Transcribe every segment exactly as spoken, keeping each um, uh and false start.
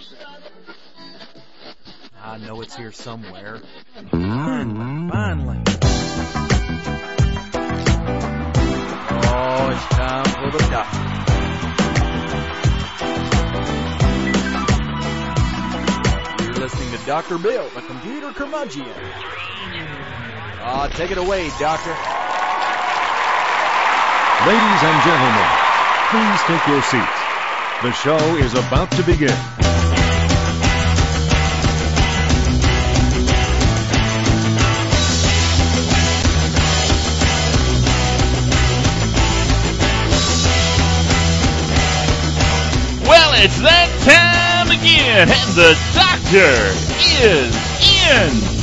I know it's here somewhere. Finally, finally. Oh, it's time for the doctor. You're listening to Doctor Bill, the computer curmudgeon. Ah, uh, take it away, doctor. Ladies and gentlemen, please take your seats. The show is about to begin. Well, it's that time again, and the doctor is in.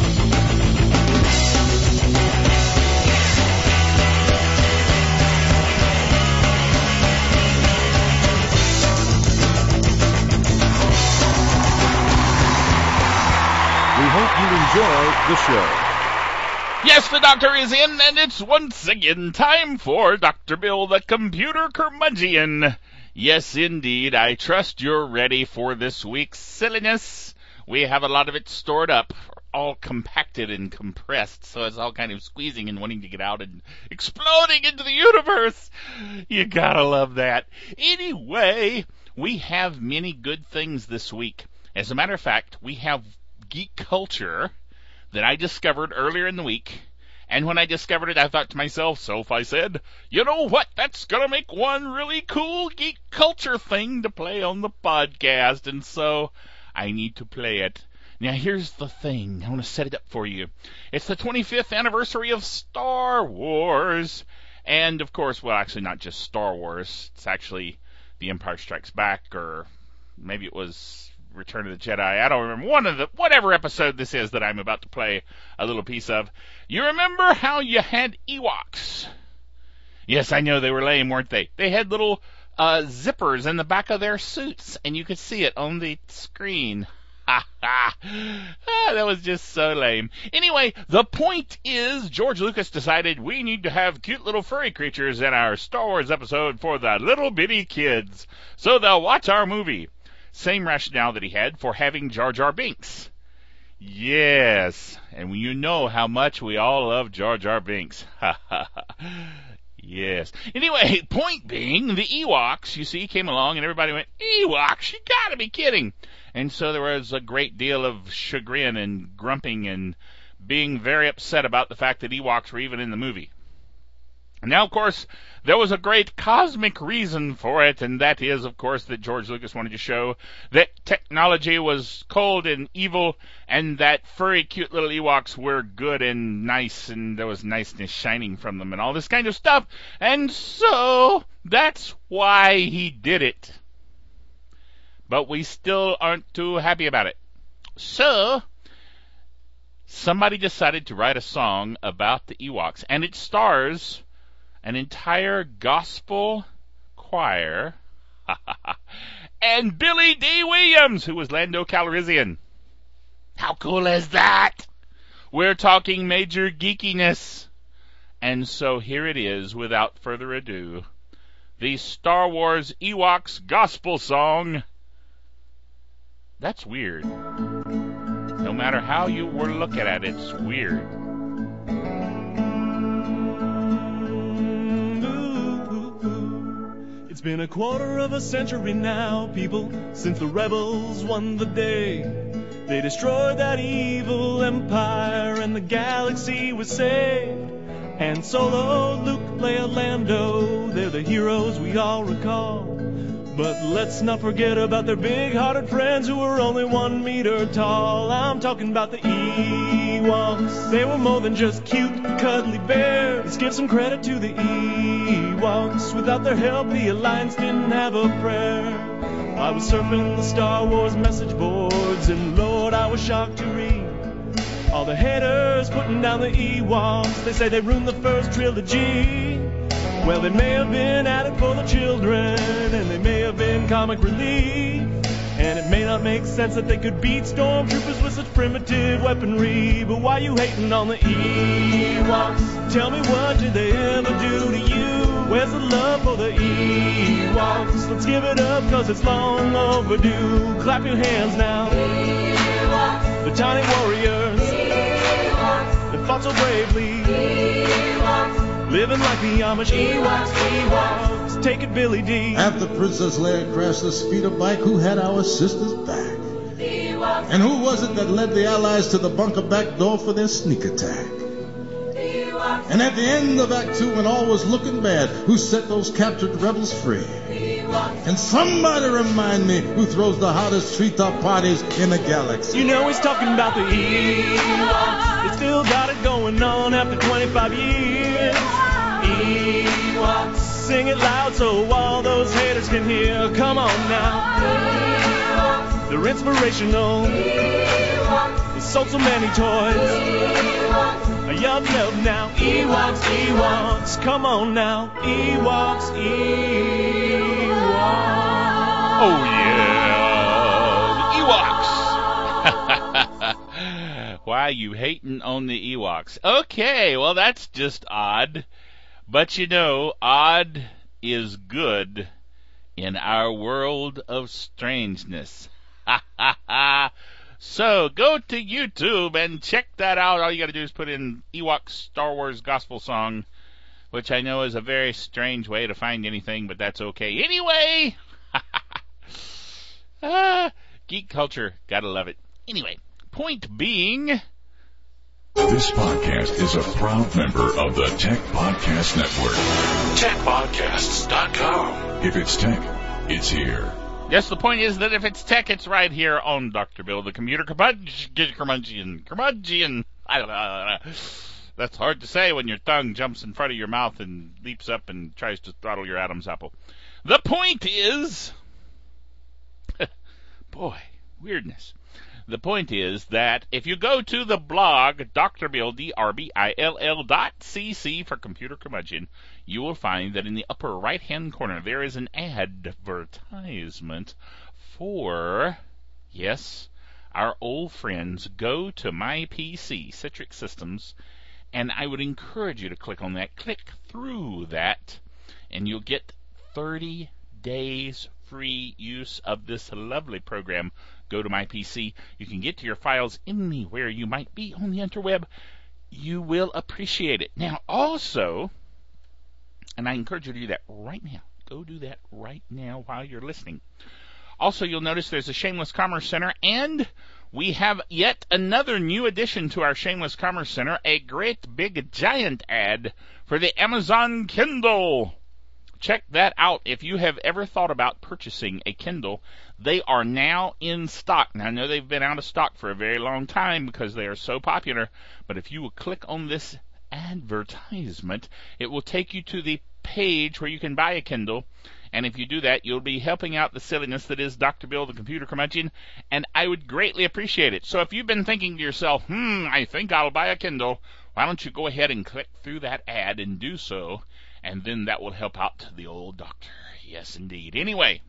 Enjoy the show. Yes, the doctor is in, and it's once again time for Doctor Bill, the computer curmudgeon. Yes, indeed. I trust you're ready for this week's silliness. We have a lot of it stored up, all compacted and compressed, so it's all kind of squeezing and wanting to get out and exploding into the universe. You gotta love that. Anyway, we have many good things this week. As a matter of fact, we have geek culture that I discovered earlier in the week, and when I discovered it, I thought to myself, so if I said, you know what, that's gonna make one really cool geek culture thing to play on the podcast, and so I need to play it. Now here's the thing, I want to set it up for you. It's the twenty-fifth anniversary of Star Wars, and of course, well actually not just Star Wars, it's actually The Empire Strikes Back, or maybe it was Return of the Jedi. I don't remember. One of the, whatever episode this is that I'm about to play a little piece of. You remember how you had Ewoks? Yes, I know they were lame, weren't they? They had little uh, zippers in the back of their suits, and you could see it on the screen. Ha ha. Ah, that was just so lame. Anyway, the point is, George Lucas decided we need to have cute little furry creatures in our Star Wars episode for the little bitty kids, so they'll watch our movie. Same rationale that he had for having Jar Jar Binks. Yes, and you know how much we all love Jar Jar Binks. Ha ha ha. Yes. Anyway, point being, the Ewoks, you see, came along and everybody went, Ewoks, you gotta be kidding. And so there was a great deal of chagrin and grumping and being very upset about the fact that Ewoks were even in the movie. Now, of course, there was a great cosmic reason for it, and that is, of course, that George Lucas wanted to show that technology was cold and evil, and that furry, cute little Ewoks were good and nice, and there was niceness shining from them, and all this kind of stuff. And so, that's why he did it. But we still aren't too happy about it. So, somebody decided to write a song about the Ewoks, and it stars an entire gospel choir, and Billy D. Williams, who was Lando Calrissian. How cool is that? We're talking major geekiness. And so here it is, without further ado, the Star Wars Ewoks gospel song. That's weird. No matter how you were looking at it, it's weird. It's been a quarter of a century now, people, since the rebels won the day. They destroyed that evil empire and the galaxy was saved. Han Solo, Luke, Leia, Lando, they're the heroes we all recall. But let's not forget about their big-hearted friends who were only one meter tall. I'm talking about the Ewoks. They were more than just cute, cuddly bears. Let's give some credit to the Ewoks. Without their help, the Alliance didn't have a prayer. I was surfing the Star Wars message boards, and Lord, I was shocked to read all the haters putting down the Ewoks. They say they ruined the first trilogy. Well, they may have been at it for the children, and they may have been comic relief, And it may not make sense that they could beat stormtroopers with such primitive weaponry, but why you hating on the Ewoks? Tell me, what did they ever do to you? Where's the love for the Ewoks? Let's give it up, cause it's long overdue. Clap your hands now. Ewoks. The tiny warriors. Ewoks. That fought so bravely. Ewoks. Living like the Amish. Ewoks, Ewoks. Take it, Billy D. After Princess Leia crashed the speeder bike, who had our sisters back? Ewoks. And who was it that led the Allies to the bunker back door for their sneak attack? Ewoks. And at the end of Act Two, when all was looking bad, who set those captured rebels free? Ewoks. And somebody remind me who throws the hottest treetop parties in the galaxy? You know he's talking about the Ewoks. They still got it going on after twenty-five years. Ewoks. Sing it loud so all those haters can hear. Come on now. Ewoks. They're inspirational. Ewoks. They sold so many toys. Ewoks. A young love now. Ewoks, Ewoks. Come on now. Ewoks, Ewoks. Oh, yeah. The Ewoks. Why you hating on the Ewoks? Okay, well, that's just odd. But you know, odd is good in our world of strangeness. Ha ha ha. So go to YouTube and check that out. All you got to do is put in Ewoks Star Wars Gospel Song, which I know is a very strange way to find anything, but that's okay. Anyway, ah, geek culture, gotta love it. Anyway, point being, This podcast is a proud member of the Tech Podcast Network. tech podcasts dot com. If it's tech, it's here. yes, the point is that if it's tech, it's right here on Doctor Bill, the computer curmudgeon, curmudgeon, curmudgeon. I don't know. That's hard to say when your tongue jumps in front of your mouth and leaps up and tries to throttle your Adam's apple. The point is, boy, weirdness. The point is that if you go to the blog, Doctor Bill, D R B I L L dot C C for Computer Curmudgeon, you will find that in the upper right-hand corner there is an advertisement for, yes, our old friends Go to My P C, Citrix Systems, and I would encourage you to click on that. Click through that, and you'll get thirty days free use of this lovely program, Go to My P C. You can get to your files anywhere you might be on the interweb. You will appreciate it. Now, also, and I encourage you to do that right now. Go do that right now while you're listening. Also, you'll notice there's a Shameless Commerce Center, and we have yet another new addition to our Shameless Commerce Center, a great big giant ad for the Amazon Kindle. Check that out. If you have ever thought about purchasing a Kindle, they are now in stock. Now, I know they've been out of stock for a very long time because they are so popular, but if you will click on this advertisement, it will take you to the page where you can buy a Kindle, and if you do that, you'll be helping out the silliness that is Doctor Bill, the Computer Curmudgeon, and I would greatly appreciate it. So if you've been thinking to yourself, hmm, I think I'll buy a Kindle, why don't you go ahead and click through that ad and do so, and then that will help out the old doctor. Yes, indeed. Anyway,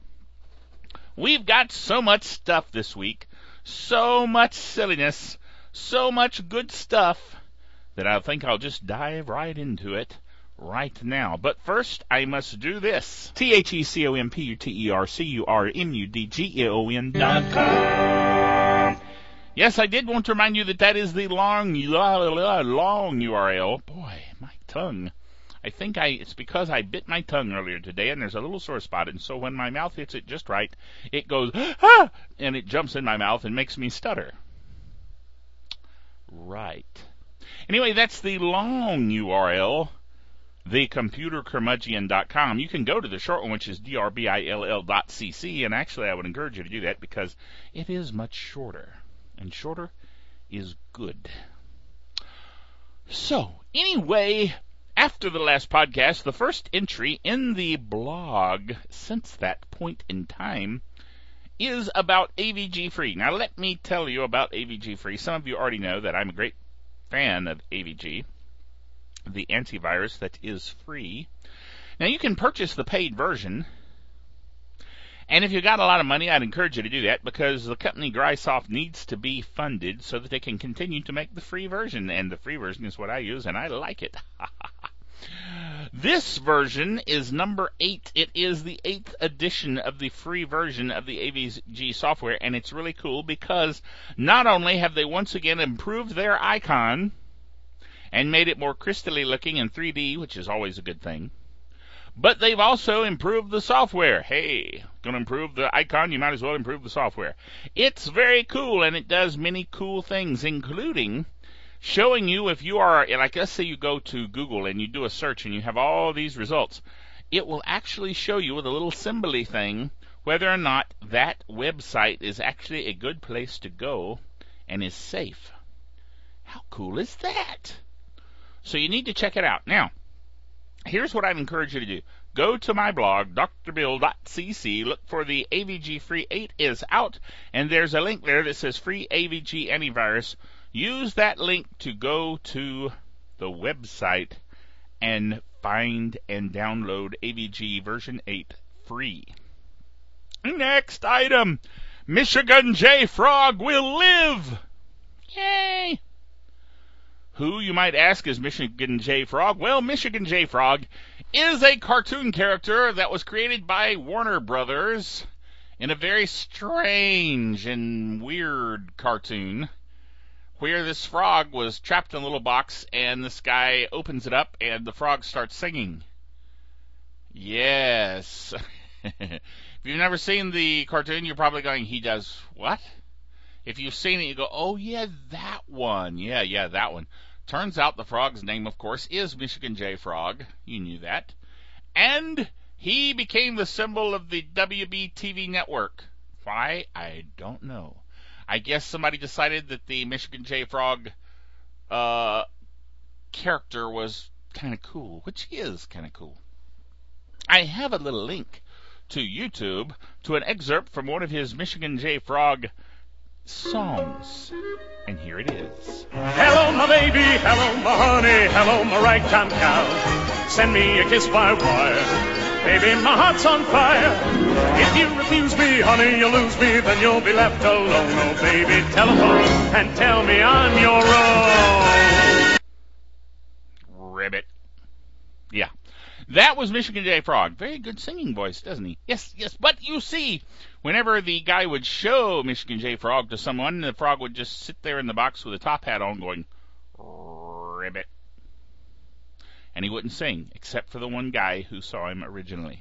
we've got so much stuff this week, so much silliness, so much good stuff, that I think I'll just dive right into it right now. But first, I must do this. T H E C O M P U T E R C U R M U D G E O N dot com. Yes, I did want to remind you that that is the long, long U R L. Boy, my tongue. I think I it's because I bit my tongue earlier today, and there's a little sore spot, and so when my mouth hits it just right, it goes, ah, and it jumps in my mouth and makes me stutter. Right. Anyway, that's the long U R L, the computer curmudgeon dot com. You can go to the short one, which is D R B I L L dot C C, and actually I would encourage you to do that because it is much shorter, and shorter is good. So, anyway, after the last podcast, the first entry in the blog since that point in time is about A V G Free. Now, let me tell you about A V G Free. Some of you already know that I'm a great fan of A V G, the antivirus that is free. Now, you can purchase the paid version, And if you got a lot of money, I'd encourage you to do that, because the company Grysoft needs to be funded so that they can continue to make the free version. And the free version is what I use, and I like it. This version is number eight. It is the eighth edition of the free version of the A V G software, and it's really cool because not only have they once again improved their icon and made it more crystally looking in three D, which is always a good thing, but they've also improved the software. Hey, going to improve the icon, you might as well improve the software. It's very cool, and it does many cool things, including showing you if you are, like let's say you go to Google and you do a search and you have all these results, it will actually show you with a little symbol-y thing whether or not that website is actually a good place to go and is safe. How cool is that? So you need to check it out. Now, here's what I'd encourage you to do. Go to my blog, d r bill dot c c, look for the A V G Free eight is out, and there's a link there that says Free A V G Antivirus. Use that link to go to the website and find and download A V G version eight free. Next item, Michigan J Frog will live. Yay! Who, you might ask, is Michigan J Frog? Well, Michigan J Frog is a cartoon character that was created by Warner Brothers in a very strange and weird cartoon, where this frog was trapped in a little box, and this guy opens it up, and the frog starts singing. Yes. If you've never seen the cartoon, you're probably going, he does what? If you've seen it, you go, oh, yeah, that one. Yeah, yeah, that one. Turns out the frog's name, of course, is Michigan J Frog. You knew that. And he became the symbol of the W B T V network. Why? I don't know. I guess somebody decided that the Michigan J Frog uh, character was kind of cool, which is kind of cool. I have a little link to YouTube to an excerpt from one of his Michigan J Frog songs, and here it is. Hello, my baby, hello, my honey, hello, my ragtime cow. Send me a kiss by wire. Baby, my heart's on fire. If you refuse me, honey, you lose me, then you'll be left alone. Oh, baby, telephone and tell me I'm your own. Ribbit. Yeah. That was Michigan J Frog. Very good singing voice, doesn't he? Yes, yes. But you see, whenever the guy would show Michigan J Frog to someone, the frog would just sit there in the box with a top hat on going, ribbit. And he wouldn't sing, except for the one guy who saw him originally.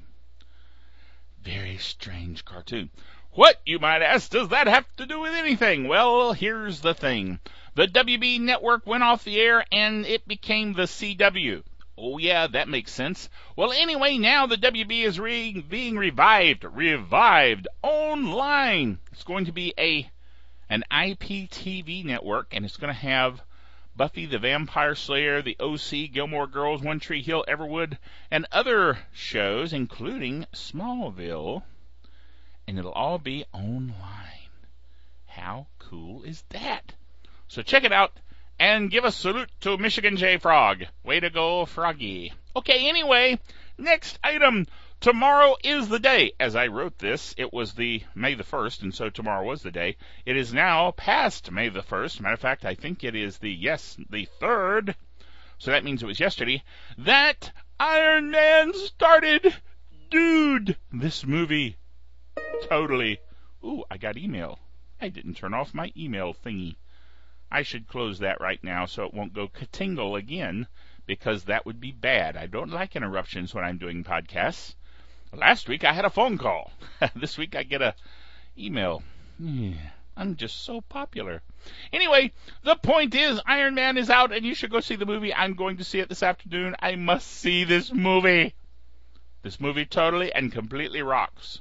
Very strange cartoon. What, you might ask, does that have to do with anything? Well, here's the thing. The W B network went off the air, and it became the C W. Oh, yeah, that makes sense. Well, anyway, now the W B is re- being revived. Revived online. It's going to be a an I P T V network, and it's going to have Buffy the Vampire Slayer, The O C, Gilmore Girls, One Tree Hill, Everwood, and other shows, including Smallville. And it'll all be online. How cool is that? So check it out. And give a salute to Michigan J Frog. Way to go, Froggy. Okay, anyway, next item. Tomorrow is the day. As I wrote this, it was the May the first, and so tomorrow was the day. It is now past May the first. Matter of fact, I think it is the, yes, the third. So that means it was yesterday. That Iron Man started. Dude, this movie. Totally. Ooh, I got email. I didn't turn off my email thingy. I should close that right now so it won't go ka-tingle again, because that would be bad. I don't like interruptions when I'm doing podcasts. Last week I had a phone call. This week I get a email. I'm just so popular. Anyway, the point is Iron Man is out and you should go see the movie. I'm going to see it this afternoon. I must see this movie. This movie totally and completely rocks.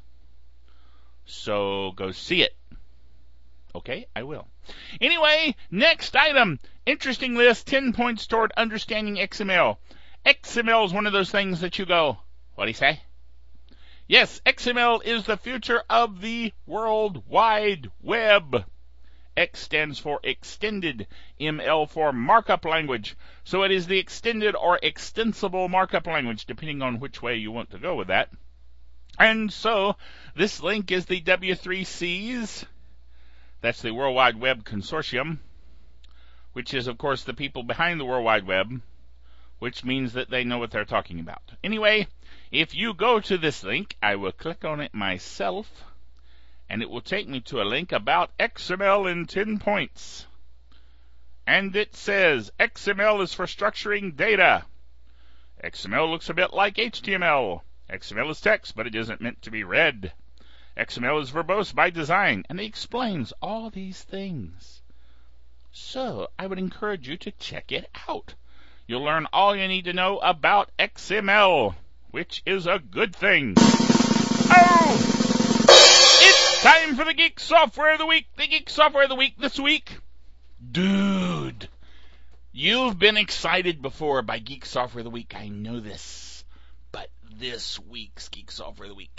So go see it. Okay, I will. Anyway, next item. Interesting list, ten points toward understanding X M L. X M L is one of those things that you go, what do you say? Yes, X M L is the future of the World Wide Web. X stands for extended, M L for markup language. So it is the extended or extensible markup language, depending on which way you want to go with that. And so, this link is the W three C's. That's the World Wide Web Consortium, which is, of course, the people behind the World Wide Web, which means that they know what they're talking about. Anyway, if you go to this link, I will click on it myself, and it will take me to a link about X M L in ten points. And it says, X M L is for structuring data. X M L looks a bit like H T M L. X M L is text, but it isn't meant to be read. X M L is verbose by design, and it explains all these things. So, I would encourage you to check it out. You'll learn all you need to know about X M L, which is a good thing. Oh! It's time for the Geek Software of the Week. The Geek Software of the Week this week. Dude, you've been excited before by Geek Software of the Week. I know this. But this week's Geek Software of the Week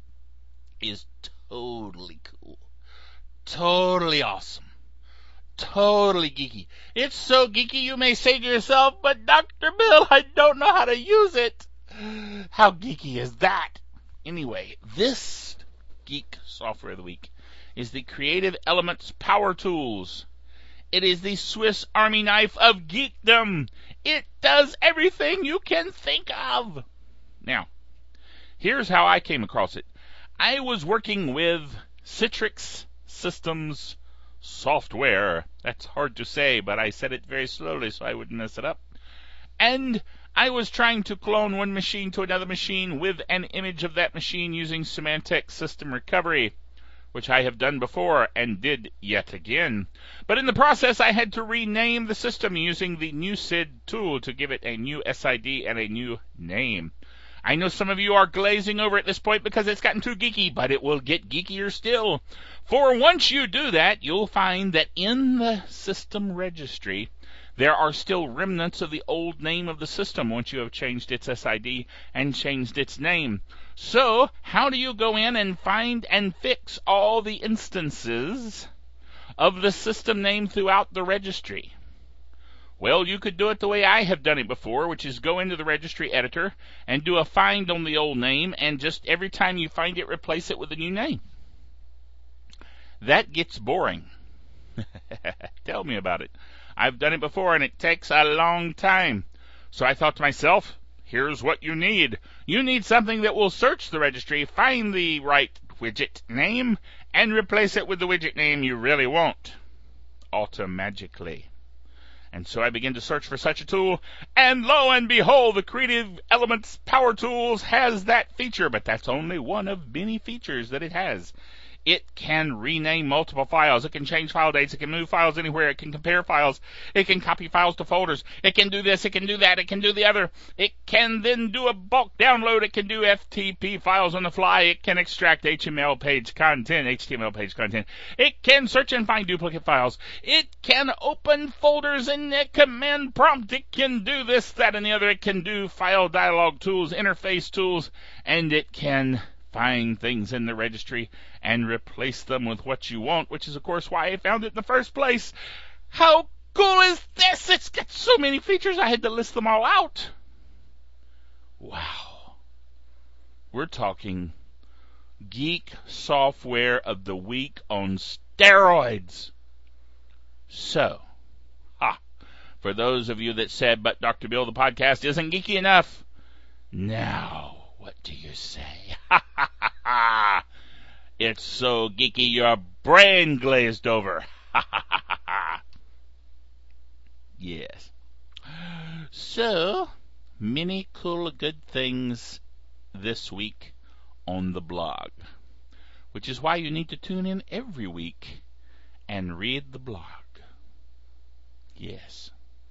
is totally cool. Totally awesome. Totally geeky. It's so geeky you may say to yourself, but Doctor Bill, I don't know how to use it. How geeky is that? Anyway, this Geek Software of the Week is the Creative Elements Power Tools. It is the Swiss Army knife of geekdom. It does everything you can think of. Now, here's how I came across it. I was working with Citrix Systems Software. That's hard to say, but I said it very slowly so I wouldn't mess it up. And I was trying to clone one machine to another machine with an image of that machine using Symantec System Recovery, which I have done before and did yet again. But in the process, I had to rename the system using the new S I D tool to give it a new S I D and a new name. I know some of you are glazing over at this point because it's gotten too geeky, but it will get geekier still. For once you do that, you'll find that in the system registry, there are still remnants of the old name of the system once you have changed its S I D and changed its name. So, how do you go in and find and fix all the instances of the system name throughout the registry? Well, you could do it the way I have done it before, which is go into the registry editor and do a find on the old name, and just every time you find it, replace it with a new name. That gets boring. Tell me about it. I've done it before, and it takes a long time. So I thought to myself, here's what you need. You need something that will search the registry, find the right widget name, and replace it with the widget name you really want, automagically. And so I began to search for such a tool, and lo and behold, the Creative Elements Power Tools has that feature, but that's only one of many features that it has. It can rename multiple files. It can change file dates. It can move files anywhere. It can compare files. It can copy files to folders. It can do this. It can do that. It can do the other. It can then do a bulk download. It can do F T P files on the fly. It can extract H T M L page content, H T M L page content. It can search and find duplicate files. It can open folders in the command prompt. It can do this, that, and the other. It can do file dialog tools, interface tools, and it can find things in the registry and replace them with what you want, which is, of course, why I found it in the first place. How cool is this? It's got so many features, I had to list them all out. Wow. We're talking Geek Software of the Week on steroids. So, ha, for those of you that said, but Doctor Bill, the podcast isn't geeky enough, now, what do you say? Ha ha ha ha! It's so geeky your brain glazed over. Ha ha ha ha! Yes. So, many cool good things this week on the blog, which is why you need to tune in every week and read the blog. Yes.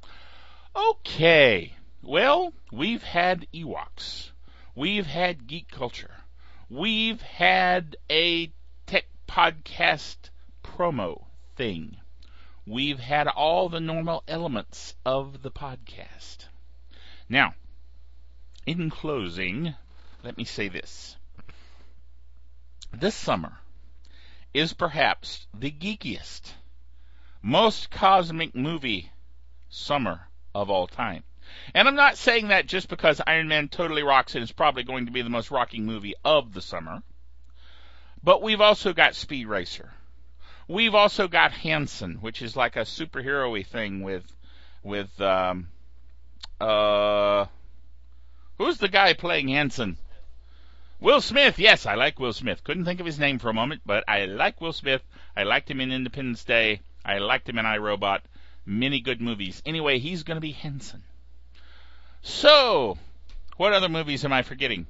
Okay. Well, we've had Ewoks. We've had geek culture. We've had a tech podcast promo thing. We've had all the normal elements of the podcast. Now, in closing, let me say this. This summer is perhaps the geekiest, most cosmic movie summer of all time. And I'm not saying that just because Iron Man totally rocks and is probably going to be the most rocking movie of the summer. But we've also got Speed Racer. We've also got Hanson, which is like a superhero-y thing with, with, um, uh, who's the guy playing Hanson? Will Smith. Yes, I like Will Smith. Couldn't think of his name for a moment, but I like Will Smith. I liked him in Independence Day. I liked him in iRobot. Many good movies. Anyway, he's going to be Hanson. So, what other movies am I forgetting?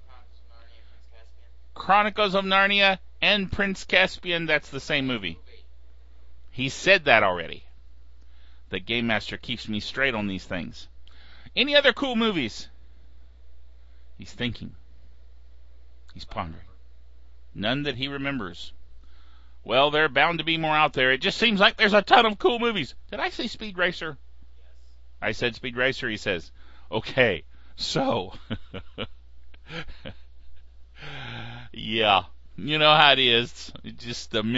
Chronicles of Narnia and Prince Caspian. That's the same movie. He said that already. The Game Master keeps me straight on these things. Any other cool movies? He's thinking. He's pondering. None that he remembers. Well, there are bound to be more out there. It just seems like there's a ton of cool movies. Did I say Speed Racer? I said Speed Racer, he says. Okay, so. Yeah, you know how it is. Just the